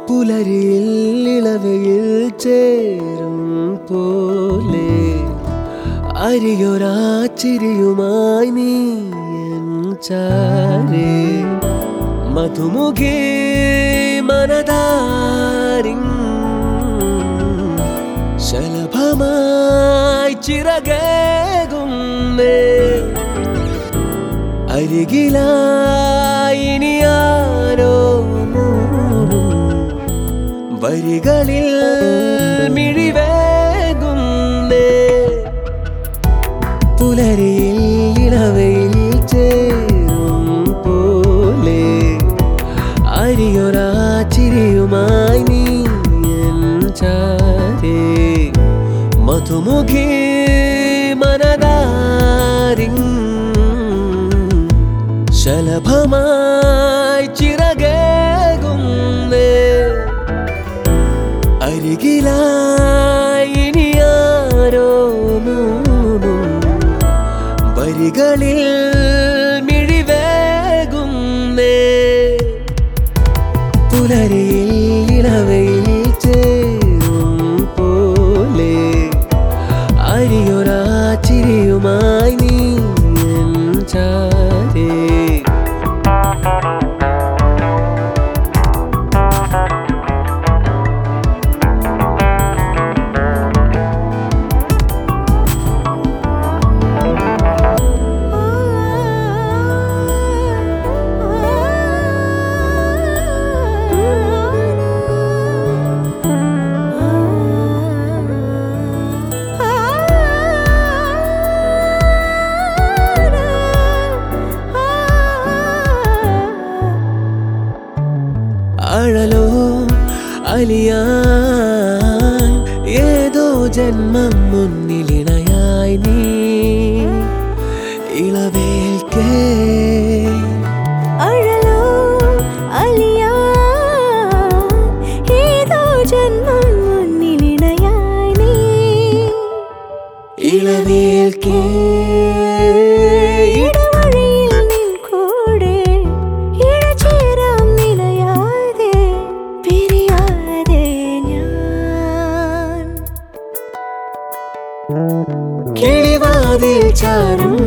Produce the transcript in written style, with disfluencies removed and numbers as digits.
പുലരിയിൽ ഇളവയിൽ ചേരും പോലെ അരിയൊരാച്ചിരിയുമായി നീ എൻ ചാരേ മധുമുഖേ മനതാരിൻ ശലഭമായി ചിറകേകുന്നേ അരികിലായി ഇനി ആരോ വരികളിൽ മിഴിവേകുന്നേ പുലരിയിൽ ഇളവയിൽ ചേരും പോലെ അരിയൊരാച്ചിരിയുമായി നീ എൻ ചാരേ മധുമുഖി മനതാരിൻ ശലഭമായി ചിറകേകുന്നേ അരികിലായി ഇനി ആരോ വരികളിൽ മിഴിവേകുന്നേ പുലരിയിൽ ഇളവയിൽ ചേരും പോലെ അരിയൊരാച്ചിരിയുമായി നീ എൻ ചാരേ അഴലോ അലിയാൻ ഏതോ ജന്മം മുന്നിലിണയായി നീ ഇളവേൽക്കേ അഴലോ അലിയാൻ ഏതോ ജന്മം മുന്നിലിണയായി നീ ഇളവേൽക്കേ കിളിവാതിൽ ചാരും